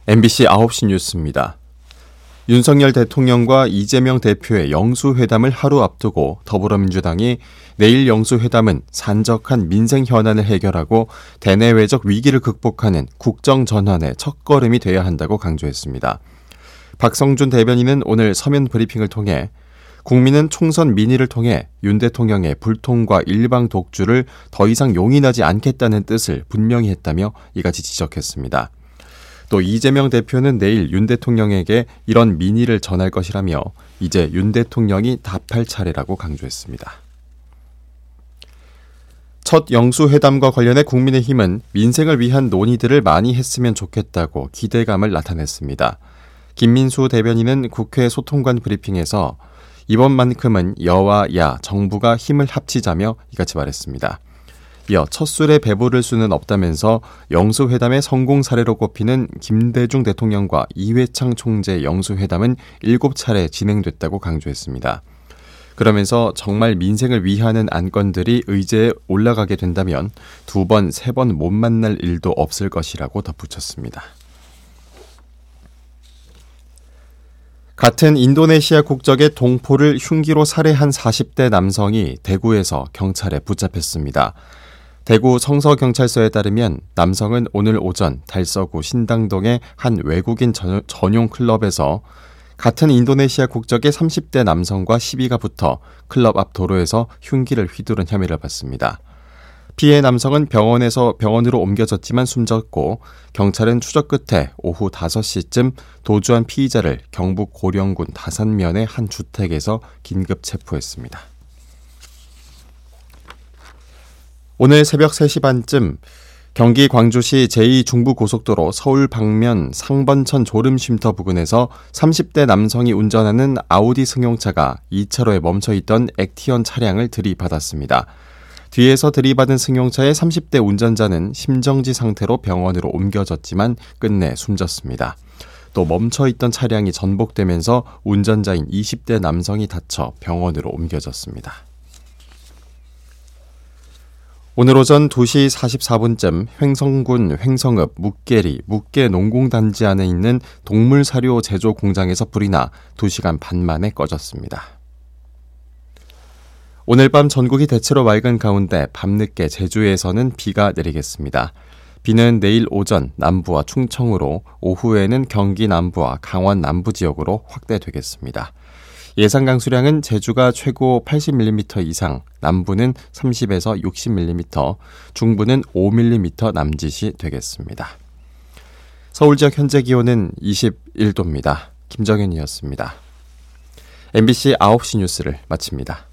MBC 9시 뉴스입니다. 윤석열 대통령과 이재명 대표의 영수회담을 하루 앞두고 더불어민주당이 내일 영수회담은 산적한 민생 현안을 해결하고 대내외적 위기를 극복하는 국정전환의 첫걸음이 돼야 한다고 강조했습니다. 박성준 대변인은 오늘 서면 브리핑을 통해 국민은 총선 민의를 통해 윤 대통령의 불통과 일방 독주를 더 이상 용인하지 않겠다는 뜻을 분명히 했다며 이같이 지적했습니다. 또 이재명 대표는 내일 윤 대통령에게 이런 민의를 전할 것이라며 이제 윤 대통령이 답할 차례라고 강조했습니다. 첫 영수회담과 관련해 국민의힘은 민생을 위한 논의들을 많이 했으면 좋겠다고 기대감을 나타냈습니다. 김민수 대변인은 국회 소통관 브리핑에서 이번만큼은 여와 야, 정부가 힘을 합치자며 이같이 말했습니다. 이어 첫 술에 배부를 수는 없다면서 영수회담의 성공 사례로 꼽히는 김대중 대통령과 이회창 총재 영수회담은 7차례 진행됐다고 강조했습니다. 그러면서 정말 민생을 위하는 안건들이 의제에 올라가게 된다면 2번, 3번 못 만날 일도 없을 것이라고 덧붙였습니다. 같은 인도네시아 국적의 동포를 흉기로 살해한 40대 남성이 대구에서 경찰에 붙잡혔습니다. 대구 성서경찰서에 따르면 남성은 오늘 오전 달서구 신당동의 한 외국인 전용 클럽에서 같은 인도네시아 국적의 30대 남성과 시비가 붙어 클럽 앞 도로에서 흉기를 휘두른 혐의를 받습니다. 피해 남성은 병원으로 옮겨졌지만 숨졌고 경찰은 추적 끝에 오후 5시쯤 도주한 피의자를 경북 고령군 다산면의 한 주택에서 긴급 체포했습니다. 오늘 새벽 3시 반쯤 경기 광주시 제2중부고속도로 서울 방면 상번천 졸음쉼터 부근에서 30대 남성이 운전하는 아우디 승용차가 2차로에 멈춰있던 액티언 차량을 들이받았습니다. 뒤에서 들이받은 승용차의 30대 운전자는 심정지 상태로 병원으로 옮겨졌지만 끝내 숨졌습니다. 또 멈춰있던 차량이 전복되면서 운전자인 20대 남성이 다쳐 병원으로 옮겨졌습니다. 오늘 오전 2시 44분쯤 횡성군 횡성읍 묵계리 묵계농공단지 안에 있는 동물사료 제조 공장에서 불이 나 2시간 반 만에 꺼졌습니다. 오늘 밤 전국이 대체로 맑은 가운데 밤늦게 제주에서는 비가 내리겠습니다. 비는 내일 오전 남부와 충청으로 오후에는 경기 남부와 강원 남부 지역으로 확대되겠습니다. 예상 강수량은 제주가 최고 80mm 이상, 남부는 30에서 60mm, 중부는 5mm 남짓이 되겠습니다. 서울 지역 현재 기온은 21도입니다. 김정현이었습니다. MBC 9시 뉴스를 마칩니다.